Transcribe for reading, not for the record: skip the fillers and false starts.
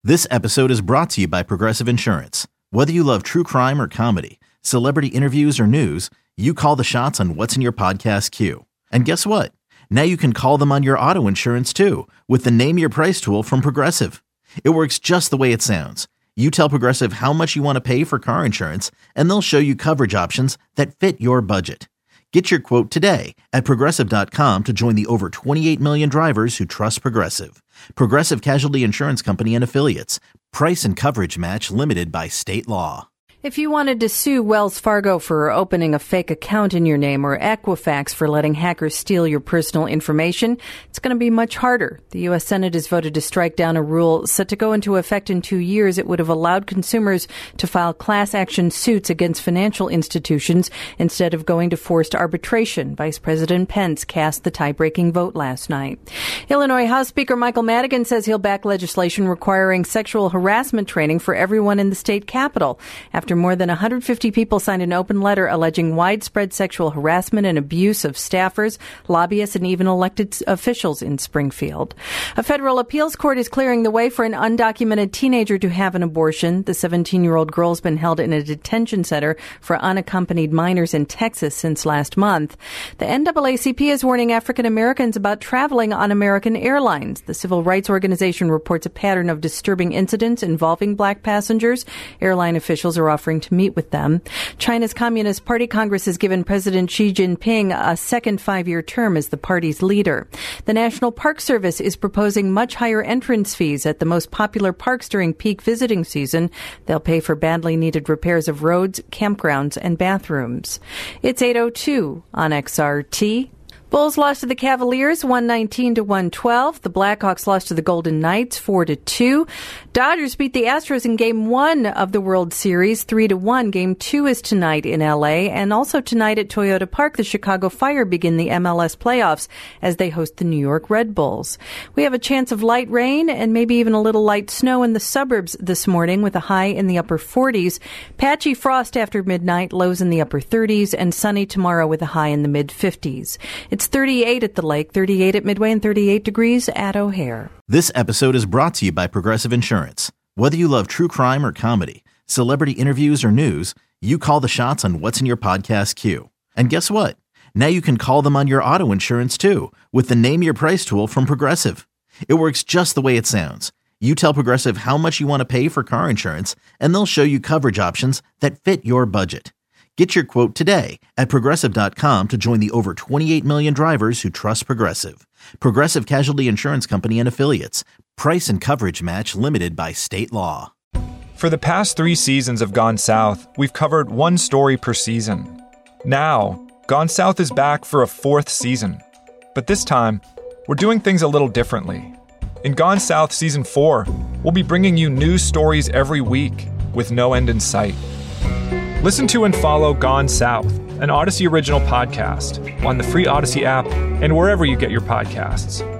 This episode is brought to you by Progressive Insurance. Whether you love true crime or comedy, celebrity interviews or news, you call the shots on what's in your podcast queue. And guess what? Now you can call them on your auto insurance too with the Name Your Price tool from Progressive. It works just the way it sounds. You tell Progressive how much you want to pay for car insurance, and they'll show you coverage options that fit your budget. Get your quote today at Progressive.com to join the over 28 million drivers who trust Progressive. Progressive Casualty Insurance Company and Affiliates. Price and coverage match limited by state law. If you wanted to sue Wells Fargo for opening a fake account in your name or Equifax for letting hackers steal your personal information, it's going to be much harder. The U.S. Senate has voted to strike down a rule set to go into effect in 2 years. It would have allowed consumers to file class action suits against financial institutions instead of going to forced arbitration. Vice President Pence cast the tie-breaking vote last night. Illinois House Speaker Michael Madigan says he'll back legislation requiring sexual harassment training for everyone in the state capitol. After more than 150 people signed an open letter alleging widespread sexual harassment and abuse of staffers, lobbyists, and even elected officials in Springfield. A federal appeals court is clearing the way for an undocumented teenager to have an abortion. The 17-year-old girl has been held in a detention center for unaccompanied minors in Texas since last month. The NAACP is warning African Americans about traveling on American Airlines. The civil rights organization reports a pattern of disturbing incidents involving black passengers. Airline officials are offering to meet with them. China's Communist Party Congress has given President Xi Jinping a second 5-year term as the party's leader. The National Park Service is proposing much higher entrance fees at the most popular parks during peak visiting season. They'll pay for badly needed repairs of roads, campgrounds, and bathrooms. It's 8:02 on XRT. Bulls lost to the Cavaliers 119-112. The Blackhawks lost to the Golden Knights 4-2. Dodgers beat the Astros in Game 1 of the World Series 3-1. Game 2 is tonight in L.A. And also tonight at Toyota Park, the Chicago Fire begin the MLS playoffs as they host the New York Red Bulls. We have a chance of light rain and maybe even a little light snow in the suburbs this morning with a high in the upper 40s. Patchy frost after midnight, lows in the upper 30s, and sunny tomorrow with a high in the mid-50s. It's 38 at the lake, 38 at Midway, and 38 degrees at O'Hare. This episode is brought to you by Progressive Insurance. Whether you love true crime or comedy, celebrity interviews or news, you call the shots on what's in your podcast queue. And guess what? Now you can call them on your auto insurance too with the Name Your Price tool from Progressive. It works just the way it sounds. You tell Progressive how much you want to pay for car insurance, and they'll show you coverage options that fit your budget. Get your quote today at Progressive.com to join the over 28 million drivers who trust Progressive. Progressive Casualty Insurance Company and Affiliates. Price and coverage match limited by state law. For the past 3 seasons of Gone South, we've covered one story per season. Now, Gone South is back for a 4th season. But this time, we're doing things a little differently. In Gone South Season 4, we'll be bringing you new stories every week with no end in sight. Listen to and follow Gone South, an Odyssey original podcast, on the free Odyssey app and wherever you get your podcasts.